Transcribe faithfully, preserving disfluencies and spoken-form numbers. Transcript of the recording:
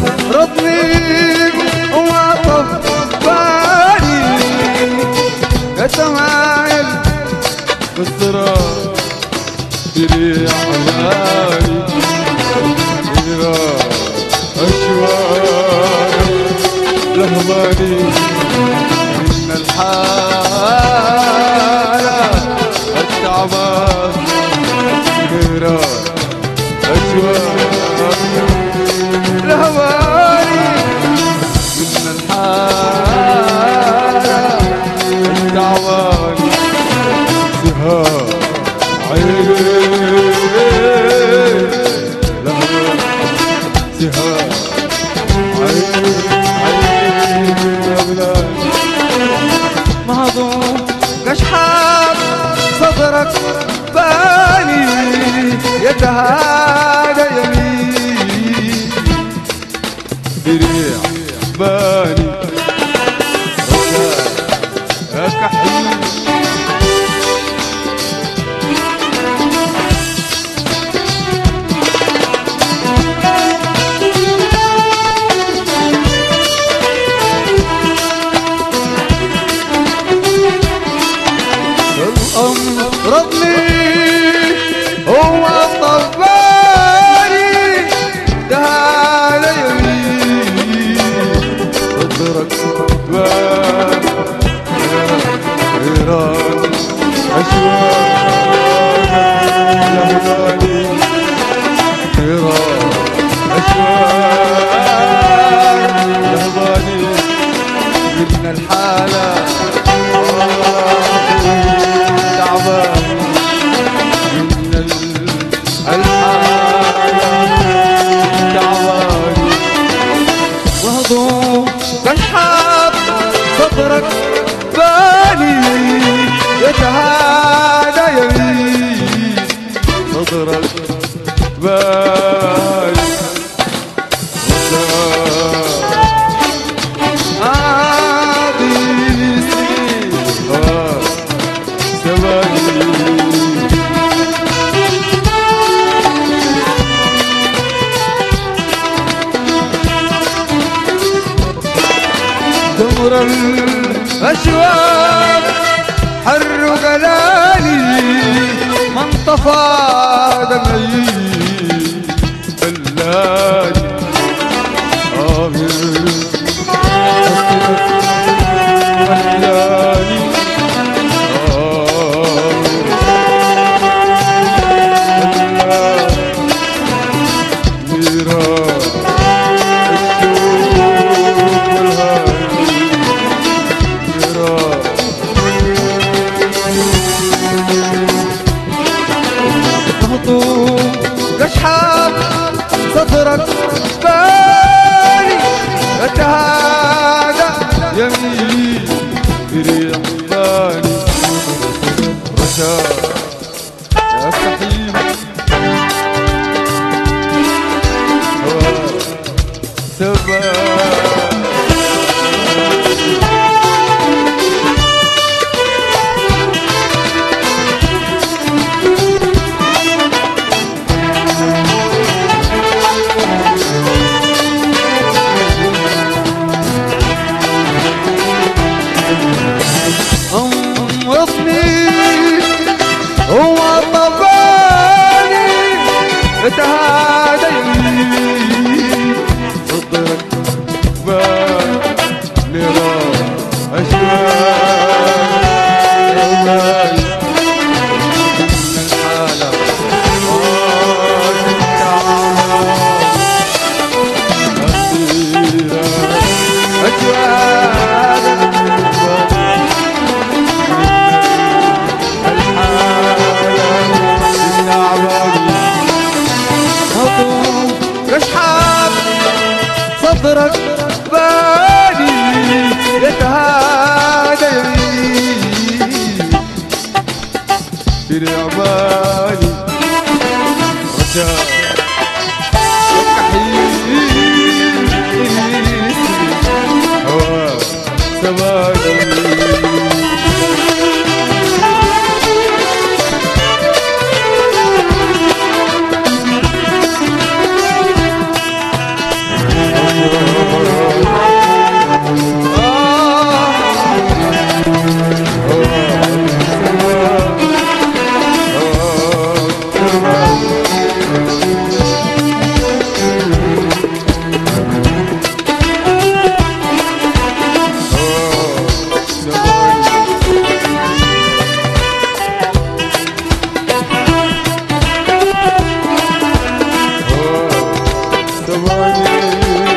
رضني وعطف بالي يتمايل بالصراط دريع بالي إلى أشواق لهماني إن الحالة التعبان إلى أشواق لهماني إن الحالة التعبان سهام عيني لهماني سهام عيني عيني لهماني مهضوم كشحاب صدرك باني يتهادى يمين دريع باني يا كحيل رضني هو طباني دهال يمين صدرك بان غيران أشواق لهماني غيران أشواق لهماني من الحالة تعبان من الحالة تعبان وهضوم كالحاب صدرك باني يتهادى يمين صدرك باني تمر الأشواق حر قلالي من طفى دمعي بلاني آخر بلاني كشحاب صدرك باني يتهادى يمين بريح باني رشاد يا سحيب سبا هو طباني يتهادى يمين صدرك بان لراء أشواق لهماني من الحالة أشواق كشحاب صدرك باني يتهادى يمين دريع باني رجاء كحيل هوا سباني رجاني